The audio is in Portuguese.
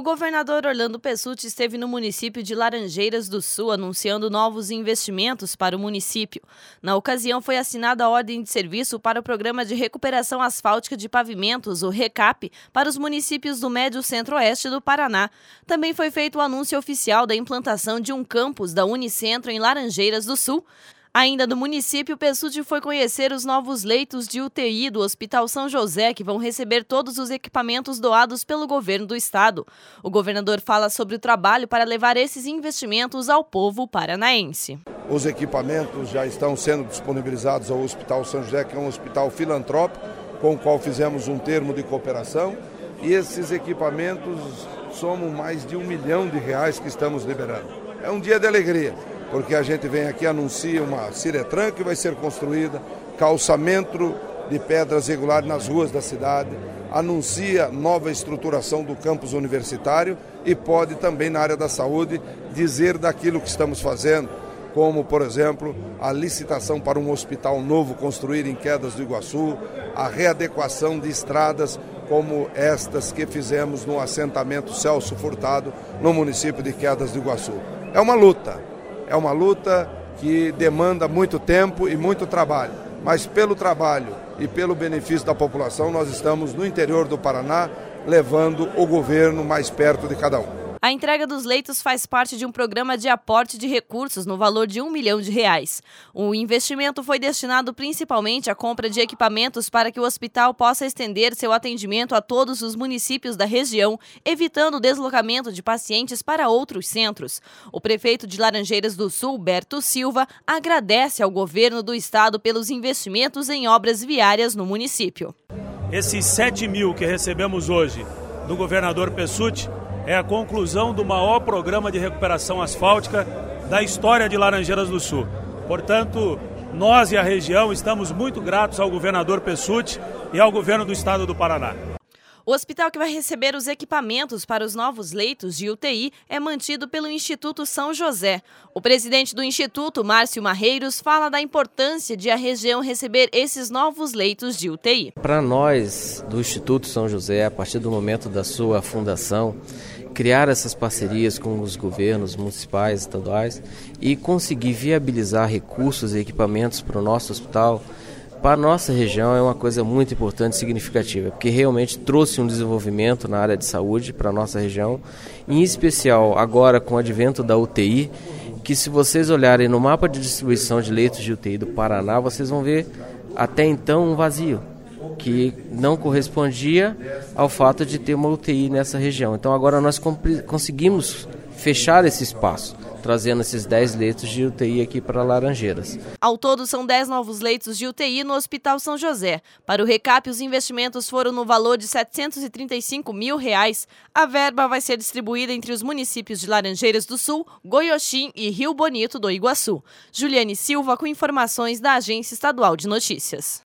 O governador Orlando Pessutti esteve no município de Laranjeiras do Sul anunciando novos investimentos para o município. Na ocasião, foi assinada a ordem de serviço para o Programa de Recuperação Asfáltica de Pavimentos, o RECAP, para os municípios do Médio Centro-Oeste do Paraná. Também foi feito o anúncio oficial da implantação de um campus da Unicentro em Laranjeiras do Sul. Ainda do município, Pessutti foi conhecer os novos leitos de UTI do Hospital São José, que vão receber todos os equipamentos doados pelo governo do estado. O governador fala sobre o trabalho para levar esses investimentos ao povo paranaense. Os equipamentos já estão sendo disponibilizados ao Hospital São José, que é um hospital filantrópico, com o qual fizemos um termo de cooperação. E esses equipamentos somam mais de R$1 milhão que estamos liberando. É um dia de alegria, porque a gente vem aqui e anuncia uma Ciretran que vai ser construída, calçamento de pedras regulares nas ruas da cidade, anuncia nova estruturação do campus universitário e pode também, na área da saúde, dizer daquilo que estamos fazendo, como, por exemplo, a licitação para um hospital novo construído em Quedas do Iguaçu, a readequação de estradas como estas que fizemos no assentamento Celso Furtado, no município de Quedas do Iguaçu. É uma luta que demanda muito tempo e muito trabalho, mas pelo trabalho e pelo benefício da população, nós estamos no interior do Paraná, levando o governo mais perto de cada um. A entrega dos leitos faz parte de um programa de aporte de recursos no valor de R$1 milhão. O investimento foi destinado principalmente à compra de equipamentos para que o hospital possa estender seu atendimento a todos os municípios da região, evitando o deslocamento de pacientes para outros centros. O prefeito de Laranjeiras do Sul, Berto Silva, agradece ao governo do estado pelos investimentos em obras viárias no município. Esses 7 mil que recebemos hoje do governador Pessutti é a conclusão do maior programa de recuperação asfáltica da história de Laranjeiras do Sul. Portanto, nós e a região estamos muito gratos ao governador Pessutti e ao governo do estado do Paraná. O hospital que vai receber os equipamentos para os novos leitos de UTI é mantido pelo Instituto São José. O presidente do Instituto, Márcio Marreiros, fala da importância de a região receber esses novos leitos de UTI. Para nós, do Instituto São José, a partir do momento da sua fundação, criar essas parcerias com os governos municipais, estaduais e conseguir viabilizar recursos e equipamentos para o nosso hospital, para a nossa região é uma coisa muito importante e significativa, porque realmente trouxe um desenvolvimento na área de saúde para a nossa região, em especial agora com o advento da UTI, que se vocês olharem no mapa de distribuição de leitos de UTI do Paraná, vocês vão ver até então um vazio, que não correspondia ao fato de ter uma UTI nessa região. Então agora nós conseguimos fechar esse espaço, trazendo esses 10 leitos de UTI aqui para Laranjeiras. Ao todo, são 10 novos leitos de UTI no Hospital São José. Para o RECAP, os investimentos foram no valor de R$735 mil. A verba vai ser distribuída entre os municípios de Laranjeiras do Sul, Goioxim e Rio Bonito do Iguaçu. Juliane Silva com informações da Agência Estadual de Notícias.